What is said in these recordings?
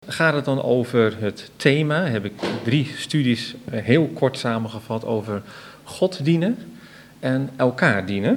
Gaat het dan over het thema, heb ik 3 studies heel kort samengevat over God dienen en elkaar dienen.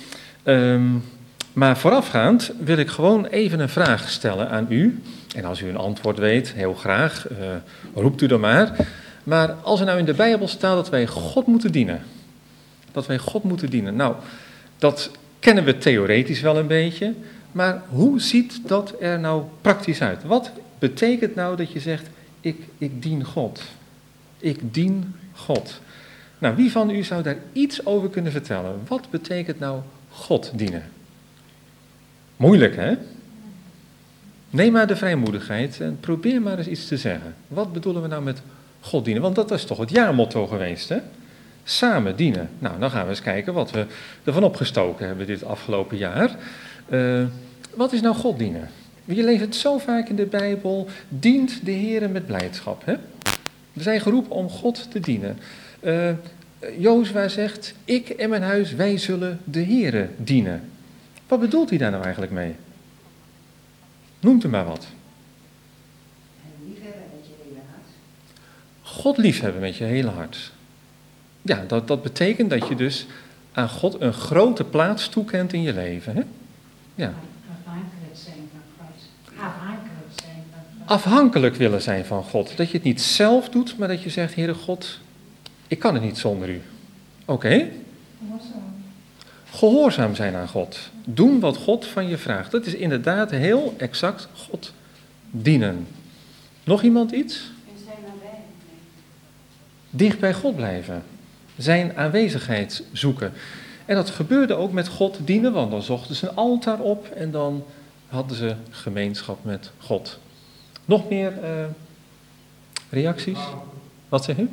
Maar voorafgaand wil ik gewoon even een vraag stellen aan u. En als u een antwoord weet, heel graag, roept u dan maar. Maar als er nou in de Bijbel staat dat wij God moeten dienen. Dat wij God moeten dienen. Nou, dat kennen we theoretisch wel een beetje. Maar hoe ziet dat er nou praktisch uit? Wat betekent nou dat je zegt, ik dien God? Ik dien God. Nou, wie van u zou daar iets over kunnen vertellen? Wat betekent nou God dienen? Moeilijk, hè? Neem maar de vrijmoedigheid en probeer maar eens iets te zeggen. Wat bedoelen we nou met God dienen? Want dat is toch het jaarmotto geweest, hè? Samen dienen. Nou, dan gaan we eens kijken wat we ervan opgestoken hebben dit afgelopen jaar. Wat is nou God dienen? Je leest het zo vaak in de Bijbel. Dient de Heere met blijdschap. Hè? We zijn geroepen om God te dienen. Jozua zegt, ik en mijn huis, wij zullen de Heere dienen. Wat bedoelt hij daar nou eigenlijk mee? Noemt u maar wat. Liefhebben met je hele hart. God liefhebben met je hele hart. Ja, dat betekent dat je dus aan God een grote plaats toekent in je leven. Hè? Ja. Afhankelijk zijn van God. Afhankelijk willen zijn van God. Dat je het niet zelf doet, maar dat je zegt, Heere God, ik kan het niet zonder u. Oké? Gehoorzaam zijn aan God. Doen wat God van je vraagt. Dat is inderdaad heel exact God dienen. Nog iemand iets? En zijn nabij. Dicht bij God blijven. Zijn aanwezigheid zoeken. En dat gebeurde ook met God dienen, want dan zochten ze een altaar op en dan hadden ze gemeenschap met God. Nog meer reacties? Wat zeg u?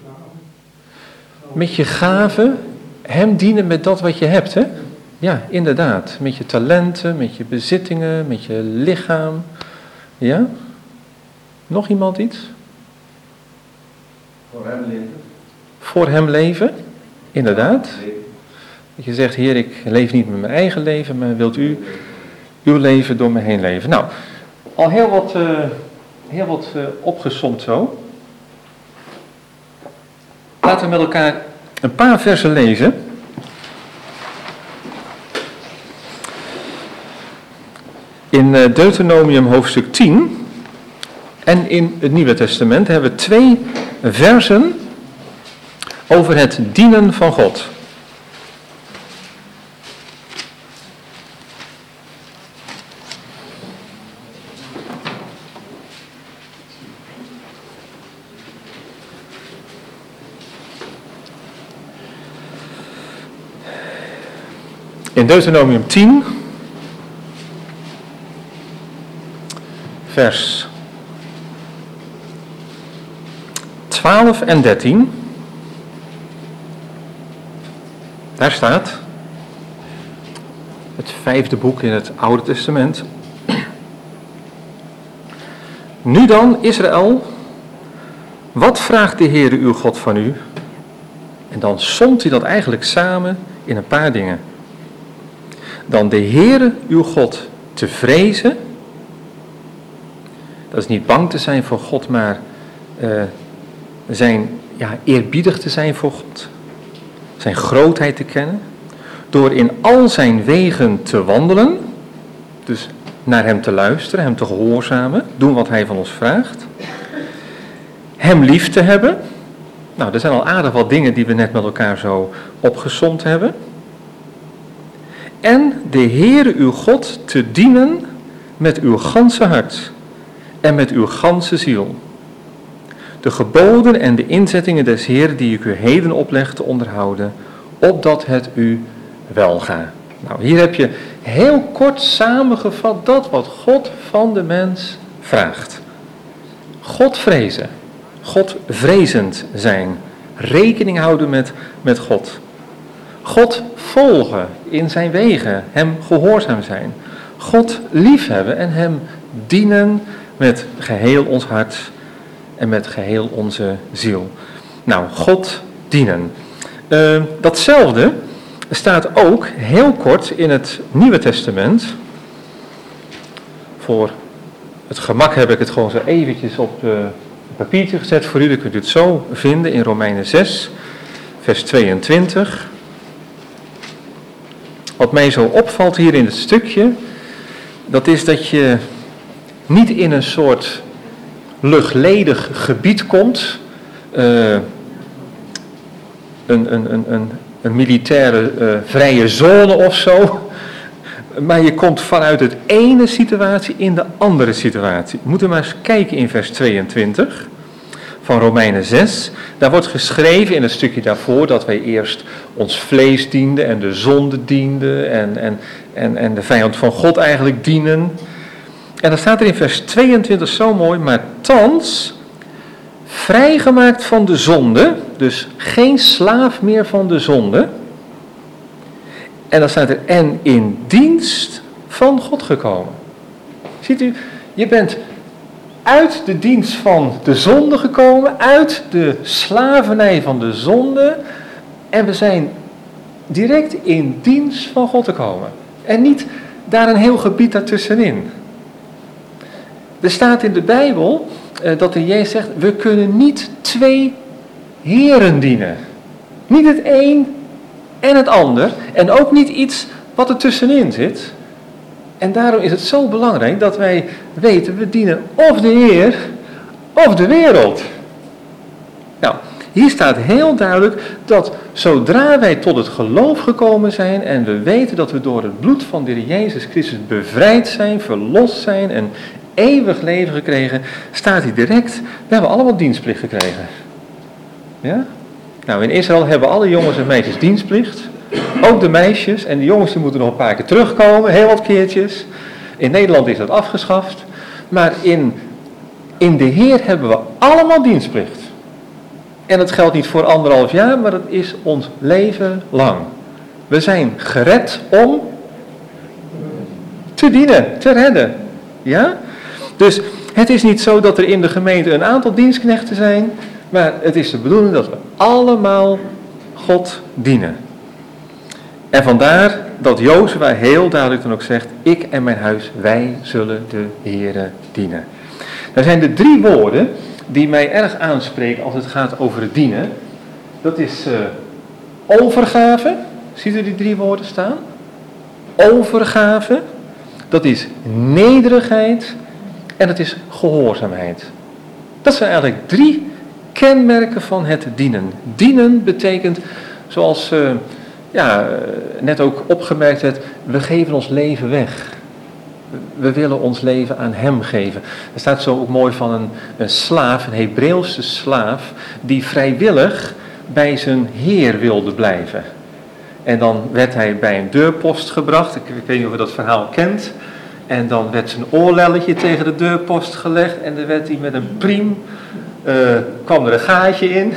Met je gaven, hem dienen met dat wat je hebt, hè? Ja, inderdaad. Met je talenten, met je bezittingen, met je lichaam. Ja? Nog iemand iets? Voor hem leven. Voor hem leven, inderdaad. Dat je zegt, Heer, ik leef niet met mijn eigen leven, maar wilt u uw leven door me heen leven. Nou, al heel wat opgesomd zo. Laten we met elkaar een paar versen lezen. In Deuteronomium hoofdstuk 10 en in het Nieuwe Testament hebben we 2 versen over het dienen van God. In Deuteronomium 10, vers 12 en 13, daar staat, het 5e boek in het Oude Testament. Nu dan, Israël, wat vraagt de Heere uw God van u? En dan somt hij dat eigenlijk samen in een paar dingen. Dan de Heere uw God te vrezen. Dat is niet bang te zijn voor God, maar eerbiedig te zijn voor God. Zijn grootheid te kennen. Door in al zijn wegen te wandelen. Dus naar hem te luisteren, hem te gehoorzamen. Doen wat hij van ons vraagt. Hem lief te hebben. Nou, er zijn al aardig wat dingen die we net met elkaar zo opgesomd hebben. En de Heere uw God te dienen met uw ganse hart en met uw ganse ziel. De geboden en de inzettingen des Heeren die ik u heden opleg te onderhouden, opdat het u welgaat. Nou, hier heb je heel kort samengevat dat wat God van de mens vraagt. God vrezen, God vrezend zijn, rekening houden met God. God volgen in zijn wegen, hem gehoorzaam zijn. God liefhebben en hem dienen met geheel ons hart en met geheel onze ziel. Nou, God dienen. Datzelfde staat ook heel kort in het Nieuwe Testament voor het gemak heb ik het gewoon zo eventjes op een papiertje gezet voor u. Dan kunt u het zo vinden in Romeinen 6, vers 22. Wat mij zo opvalt hier in het stukje, dat is dat je niet in een soort luchtledig gebied komt, een militaire vrije zone of zo, maar je komt vanuit het ene situatie in de andere situatie. We moeten maar eens kijken in vers 22 van Romeinen 6. Daar wordt geschreven in het stukje daarvoor dat wij eerst ons vlees dienden en de zonde dienden en de vijand van God eigenlijk dienen. En dan staat er in vers 22 zo mooi, maar thans vrijgemaakt van de zonde, dus geen slaaf meer van de zonde. En dan staat er, en in dienst van God gekomen. Ziet u, je bent uit de dienst van de zonde gekomen, uit de slavernij van de zonde. En we zijn direct in dienst van God gekomen. En niet daar een heel gebied daartussenin. Er staat in de Bijbel dat de Jezus zegt, we kunnen niet twee heren dienen. Niet het een en het ander. En ook niet iets wat er tussenin zit. En daarom is het zo belangrijk dat wij weten, we dienen of de Heer of de wereld. Nou, hier staat heel duidelijk dat zodra wij tot het geloof gekomen zijn en we weten dat we door het bloed van de Heer Jezus Christus bevrijd zijn, verlost zijn en eeuwig leven gekregen, staat hij direct, we hebben allemaal dienstplicht gekregen. Ja? Nou, in Israël hebben alle jongens en meisjes dienstplicht. Ook de meisjes. En de jongens die moeten nog een paar keer terugkomen. Heel wat keertjes. In Nederland is dat afgeschaft. Maar in de Heer hebben we allemaal dienstplicht. En dat geldt niet voor 1,5 jaar, maar dat is ons leven lang. We zijn gered om te dienen, te redden. Ja? Dus het is niet zo dat er in de gemeente een aantal dienstknechten zijn. Maar het is de bedoeling dat we allemaal God dienen. En vandaar dat Jozua heel duidelijk dan ook zegt, ik en mijn huis, wij zullen de Heere dienen. Er zijn er 3 woorden die mij erg aanspreken als het gaat over het dienen. Dat is overgave. Ziet u die 3 woorden staan? Overgave. Dat is nederigheid. En dat is gehoorzaamheid. Dat zijn eigenlijk 3 kenmerken van het dienen. Dienen betekent, zoals net ook opgemerkt werd, we geven ons leven weg. We willen ons leven aan hem geven. Er staat zo ook mooi van een slaaf, een Hebreeuwse slaaf, die vrijwillig bij zijn heer wilde blijven. En dan werd hij bij een deurpost gebracht. Ik weet niet of u dat verhaal kent. En dan werd zijn oorlelletje tegen de deurpost gelegd en dan werd hij met een priem, kwam er een gaatje in.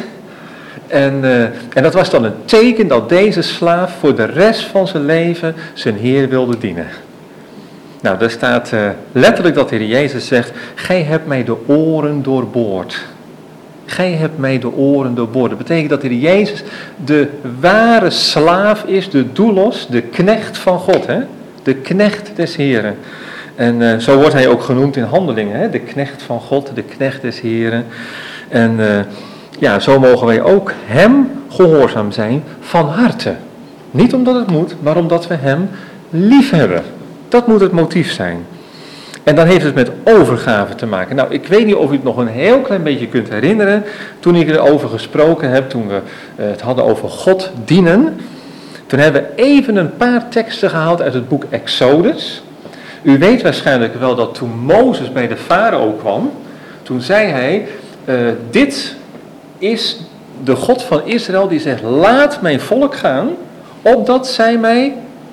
En dat was dan een teken dat deze slaaf voor de rest van zijn leven zijn Heer wilde dienen. Nou, daar staat letterlijk dat de Heer Jezus zegt, gij hebt mij de oren doorboord. Gij hebt mij de oren doorboord. Dat betekent dat de Heer Jezus de ware slaaf is, de doulos, de knecht van God. Hè? De knecht des Heren. En zo wordt hij ook genoemd in Handelingen. Hè? De knecht van God, de knecht des Heren. En zo mogen wij ook hem gehoorzaam zijn van harte. Niet omdat het moet, maar omdat we hem lief hebben. Dat moet het motief zijn. En dan heeft het met overgave te maken. Nou, ik weet niet of u het nog een heel klein beetje kunt herinneren. Toen ik erover gesproken heb, toen we het hadden over God dienen. Toen hebben we even een paar teksten gehaald uit het boek Exodus. U weet waarschijnlijk wel dat toen Mozes bij de farao kwam, toen zei hij, dit is de God van Israël die zegt, laat mijn volk gaan, opdat zij mij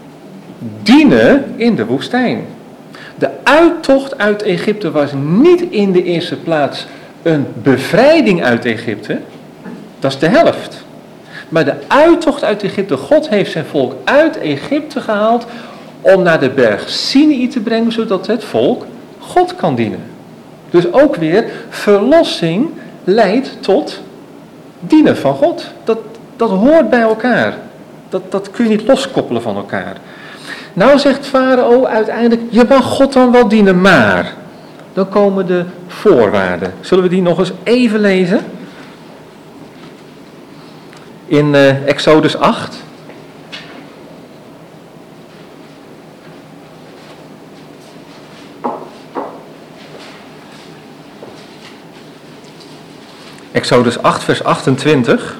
dienen in de woestijn. De uittocht uit Egypte was niet in de eerste plaats een bevrijding uit Egypte, dat is de helft. Maar de uittocht uit Egypte, God heeft zijn volk uit Egypte gehaald om naar de berg Sinaï te brengen, zodat het volk God kan dienen. Dus ook weer, verlossing leidt tot dienen van God. Dat hoort bij elkaar. Dat kun je niet loskoppelen van elkaar. Nou zegt Farao uiteindelijk, je mag God dan wel dienen, maar dan komen de voorwaarden. Zullen we die nog eens even lezen? In Exodus 8. Exodus 8, vers 28.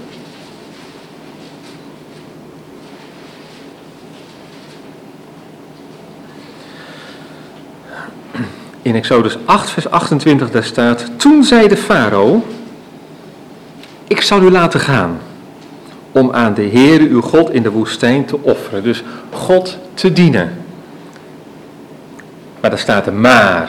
In Exodus 8, vers 28, daar staat: Toen zei de farao: Ik zal u laten gaan, om aan de Heere uw God in de woestijn te offeren. Dus God te dienen. Maar daar staat er maar.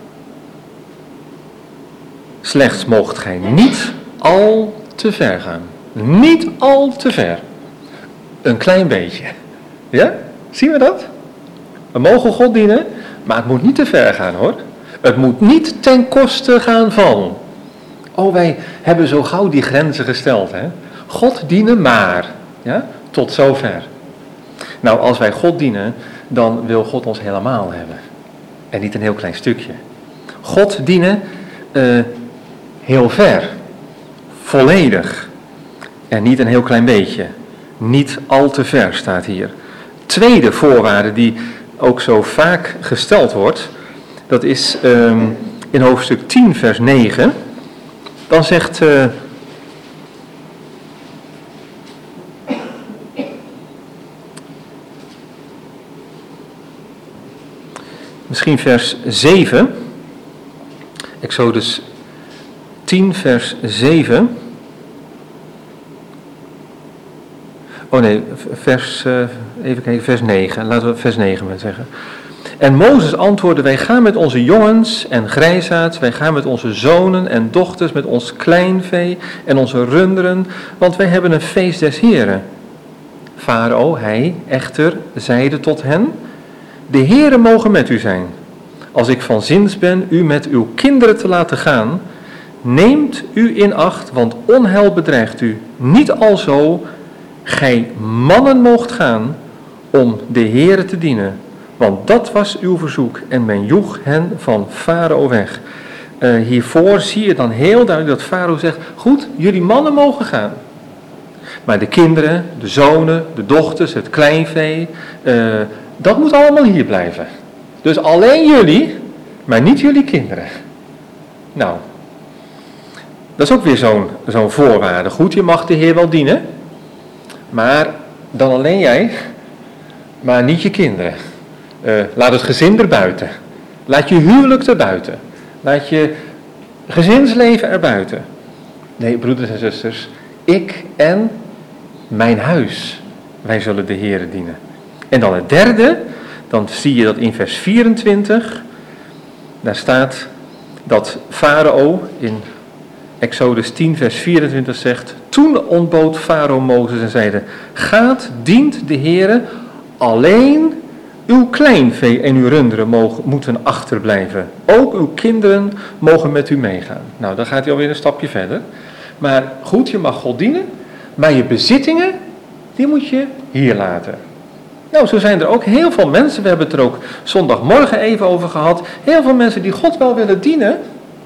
Slechts moogt gij niet al te ver gaan. Niet al te ver. Een klein beetje. Ja? Zien we dat? We mogen God dienen, maar het moet niet te ver gaan, hoor. Het moet niet ten koste gaan van. Oh, wij hebben zo gauw die grenzen gesteld, hè. God dienen maar. Ja? Tot zover. Nou, als wij God dienen, dan wil God ons helemaal hebben. En niet een heel klein stukje. God dienen heel ver. Volledig. En niet een heel klein beetje. Niet al te ver staat hier. Tweede voorwaarde die ook zo vaak gesteld wordt, dat is in hoofdstuk 10 vers 9. Dan zegt misschien vers 7, Exodus 10 vers 7. Oh nee, even kijken, vers 9. Laten we vers 9 maar zeggen. En Mozes antwoordde: Wij gaan met onze jongens en grijsaards, wij gaan met onze zonen en dochters, met ons kleinvee en onze runderen, want wij hebben een feest des Heren. Farao, hij echter, zeide tot hen: De Heren mogen met u zijn. Als ik van zins ben u met uw kinderen te laten gaan, neemt u in acht, want onheil bedreigt u. Niet alzo, gij mannen moogt gaan om de Heere te dienen. Want dat was uw verzoek en men joeg hen van Farao weg. Hiervoor zie je dan heel duidelijk dat Farao zegt: goed, jullie mannen mogen gaan. Maar de kinderen, de zonen, de dochters, het kleinvee, dat moet allemaal hier blijven. Dus alleen jullie, maar niet jullie kinderen. Nou, dat is ook weer zo'n voorwaarde. Goed, je mag de Heer wel dienen, maar dan alleen jij, maar niet je kinderen. Laat het gezin erbuiten. Laat je huwelijk erbuiten. Laat je gezinsleven erbuiten. Nee, broeders en zusters, ik en mijn huis, wij zullen de Heere dienen. En dan het derde, dan zie je dat in vers 24, daar staat dat Farao in Exodus 10 vers 24 zegt: Toen ontbood Farao Mozes en zeide: Gaat, dient de Heere, alleen uw kleinvee en uw runderen moeten achterblijven. Ook uw kinderen mogen met u meegaan. Nou, dan gaat hij alweer een stapje verder. Maar goed, je mag God dienen, maar je bezittingen, die moet je hier laten. Nou, zo zijn er ook heel veel mensen, we hebben het er ook zondagmorgen even over gehad, heel veel mensen die God wel willen dienen,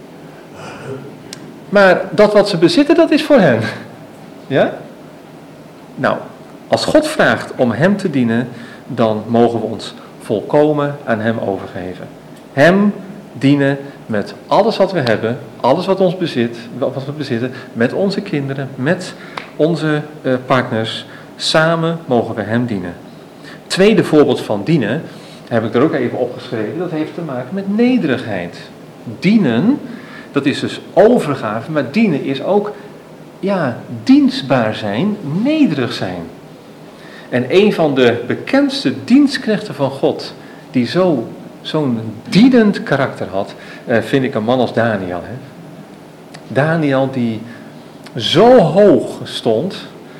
maar dat wat ze bezitten, dat is voor hen. Ja? Nou, als God vraagt om hem te dienen, dan mogen we ons volkomen aan hem overgeven. Hem dienen met alles wat we hebben, alles wat we bezitten, met onze kinderen, met onze partners. Samen mogen we hem dienen. Tweede voorbeeld van dienen, heb ik er ook even opgeschreven, dat heeft te maken met nederigheid. Dienen, dat is dus overgave, maar dienen is ook, dienstbaar zijn, nederig zijn. En een van de bekendste dienstknechten van God, die zo'n dienend karakter had, vind ik een man als Daniel. Hè? Daniel die zo hoog stond,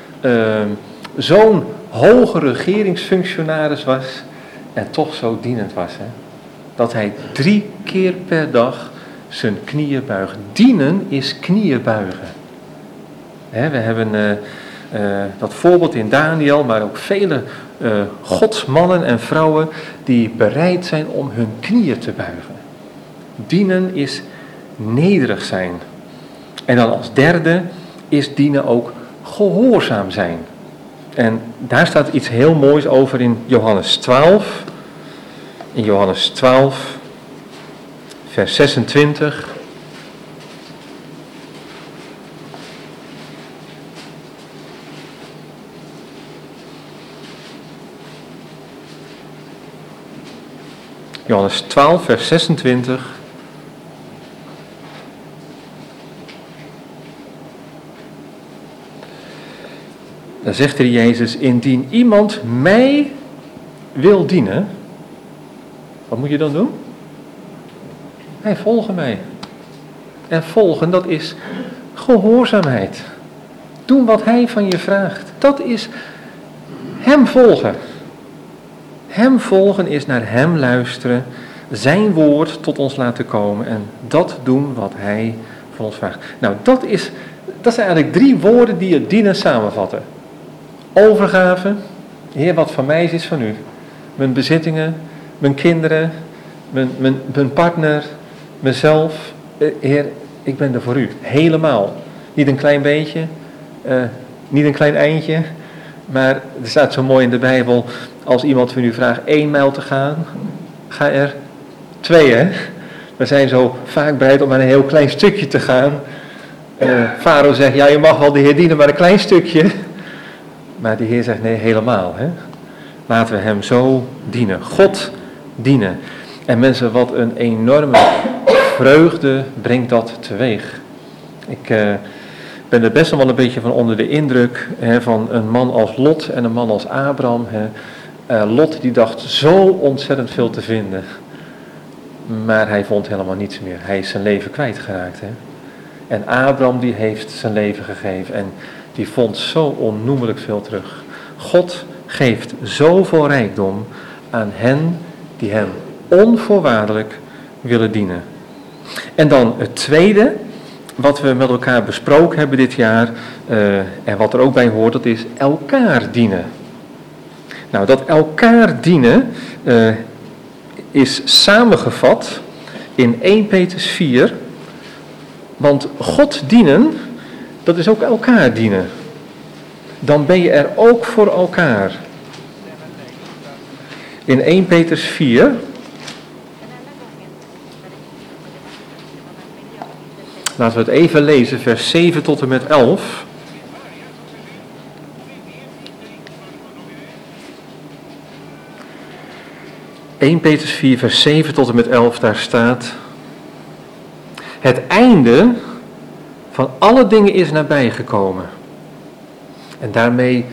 zo'n hoge regeringsfunctionaris was en toch zo dienend was. Hè? Dat hij 3 keer per dag zijn knieën buigt. Dienen is knieën buigen. Hè, we hebben dat voorbeeld in Daniel, maar ook vele godsmannen en vrouwen die bereid zijn om hun knieën te buigen. Dienen is nederig zijn. En dan als derde is dienen ook gehoorzaam zijn. En daar staat iets heel moois over in Johannes 12. In Johannes 12, vers 26. Johannes 12, vers 26. Dan zegt er Jezus, indien iemand mij wil dienen, wat moet je dan doen? Hij volgen mij. En volgen, dat is gehoorzaamheid. Doen wat hij van je vraagt. Dat is hem volgen. Hem volgen is naar hem luisteren, zijn woord tot ons laten komen en dat doen wat hij van ons vraagt. Nou, dat zijn eigenlijk 3 woorden die het dienen samenvatten. Overgave, Heer, wat van mij is van u. Mijn bezittingen, mijn kinderen, mijn partner, mezelf. Heer, ik ben er voor u, helemaal. Niet een klein beetje, niet een klein eindje, maar er staat zo mooi in de Bijbel, als iemand van u vraagt 1 mijl te gaan, ga er 2, hè. We zijn zo vaak bereid om maar een heel klein stukje te gaan. Farao zegt, ja, je mag wel de Heer dienen, maar een klein stukje. Maar de Heer zegt, nee, helemaal, hè. Laten we hem zo dienen. God dienen. En mensen, wat een enorme vreugde brengt dat teweeg. Ik ben er best wel een beetje van onder de indruk van een man als Lot en een man als Abraham. Lot die dacht zo ontzettend veel te vinden, maar hij vond helemaal niets meer. Hij is zijn leven kwijtgeraakt. En Abraham die heeft zijn leven gegeven en die vond zo onnoemelijk veel terug. God geeft zoveel rijkdom aan hen die hem onvoorwaardelijk willen dienen. En dan het tweede, wat we met elkaar besproken hebben dit jaar, en wat er ook bij hoort, dat is elkaar dienen. Nou, dat elkaar dienen is samengevat in 1 Petrus 4, want God dienen, dat is ook elkaar dienen. Dan ben je er ook voor elkaar. In 1 Petrus 4... Laten we het even lezen, vers 7 tot en met 11. (1 Petrus 4, vers 7 tot en met 11, daar staat: het einde van alle dingen is nabijgekomen. En daarmee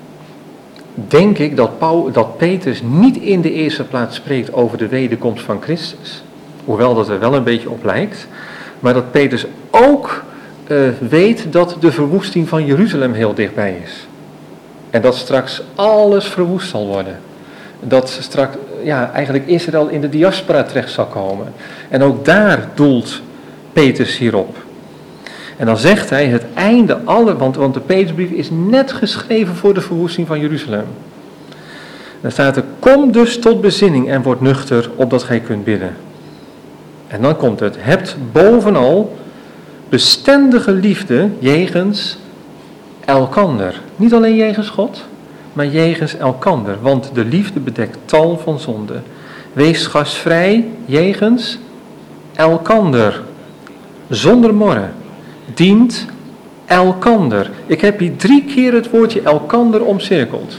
denk ik dat Petrus niet in de eerste plaats spreekt over de wederkomst van Christus. Hoewel dat er wel een beetje op lijkt. Maar dat Petrus ook weet dat de verwoesting van Jeruzalem heel dichtbij is. En dat straks alles verwoest zal worden. Dat straks, eigenlijk Israël in de diaspora terecht zal komen. En ook daar doelt Petrus hierop. En dan zegt hij het einde want de Petrusbrief is net geschreven voor de verwoesting van Jeruzalem. Dan staat er: kom dus tot bezinning en word nuchter, opdat gij kunt bidden. En dan komt het: hebt bovenal bestendige liefde jegens elkander. Niet alleen jegens God, maar jegens elkander. Want de liefde bedekt tal van zonden. Wees gastvrij jegens elkander. Zonder morren. Dient elkander. Ik heb hier 3 keer het woordje elkander omcirkeld.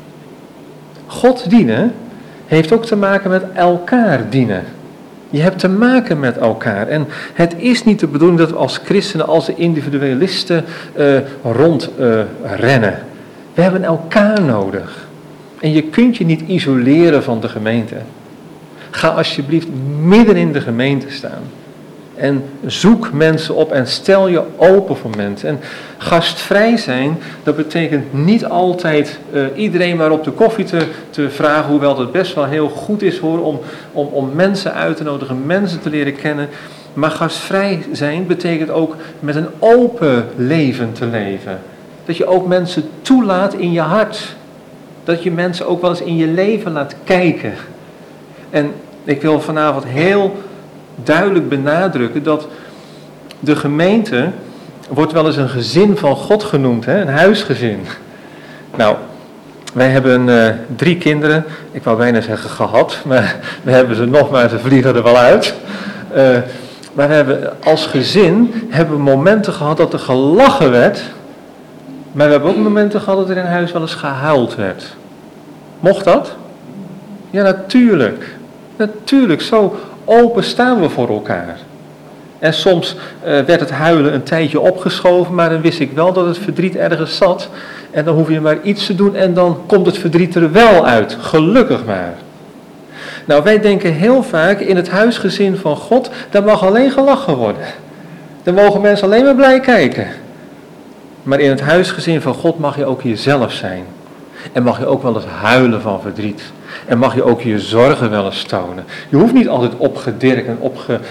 God dienen heeft ook te maken met elkaar dienen. Je hebt te maken met elkaar. En het is niet de bedoeling dat we als christenen, als individualisten rondrennen. We hebben elkaar nodig. En je kunt je niet isoleren van de gemeente. Ga alsjeblieft midden in de gemeente staan. En zoek mensen op en stel je open voor mensen. En gastvrij zijn, dat betekent niet altijd iedereen maar op de koffie te vragen. Hoewel het best wel heel goed is hoor, om mensen uit te nodigen, mensen te leren kennen. Maar gastvrij zijn betekent ook met een open leven te leven. Dat je ook mensen toelaat in je hart. Dat je mensen ook wel eens in je leven laat kijken. En ik wil vanavond heel duidelijk benadrukken dat de gemeente wordt wel eens een gezin van God genoemd, hè? Een huisgezin. Nou, wij hebben 3 kinderen, ik wou bijna zeggen gehad, maar we hebben ze nog, maar ze vliegen er wel uit. Maar we hebben als gezin momenten gehad dat er gelachen werd, maar we hebben ook momenten gehad dat er in huis wel eens gehuild werd. Mocht dat? Ja, natuurlijk. Natuurlijk, zo open staan we voor elkaar. En soms werd het huilen een tijdje opgeschoven, maar dan wist ik wel dat het verdriet ergens zat. En dan hoef je maar iets te doen en dan komt het verdriet er wel uit. Gelukkig maar. Nou, wij denken heel vaak in het huisgezin van God, daar mag alleen gelachen worden. Daar mogen mensen alleen maar blij kijken. Maar in het huisgezin van God mag je ook jezelf zijn. En mag je ook wel eens huilen van verdriet. En mag je ook je zorgen wel eens tonen. Je hoeft niet altijd opgedirkt en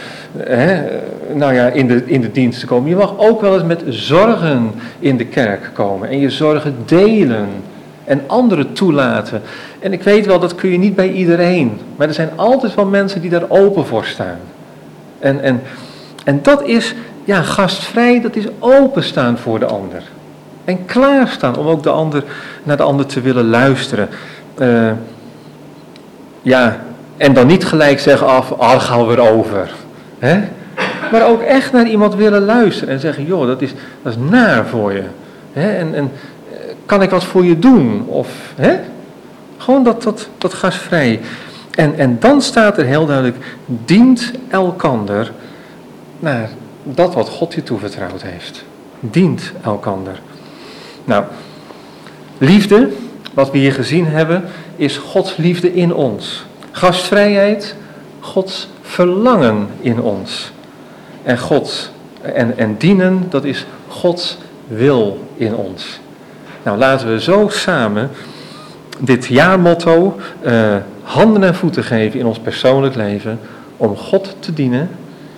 in de dienst te komen. Je mag ook wel eens met zorgen in de kerk komen. En je zorgen delen. En anderen toelaten. En ik weet wel, dat kun je niet bij iedereen. Maar er zijn altijd wel mensen die daar open voor staan. En dat is, ja, gastvrij, dat is openstaan voor de ander. En klaarstaan om ook naar de ander te willen luisteren. En dan niet gelijk zeggen daar gaan we weer over. Hè? Maar ook echt naar iemand willen luisteren en zeggen, joh, dat is naar voor je. Hè? En kan ik wat voor je doen? Of, hè? Gewoon dat gastvrij. En dan staat er heel duidelijk, dient elkander naar dat wat God je toevertrouwd heeft. Dient elkander. Nou, liefde, wat we hier gezien hebben, is Gods liefde in ons. Gastvrijheid, Gods verlangen in ons. En dienen, dat is Gods wil in ons. Nou, laten we zo samen dit jaarmotto handen en voeten geven in ons persoonlijk leven, om God te dienen,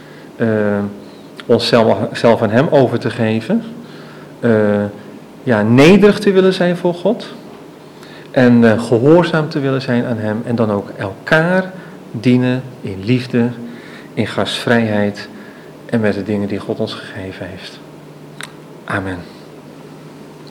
onszelf aan Hem over te geven, nederig te willen zijn voor God en gehoorzaam te willen zijn aan Hem en dan ook elkaar dienen in liefde, in gastvrijheid en met de dingen die God ons gegeven heeft. Amen.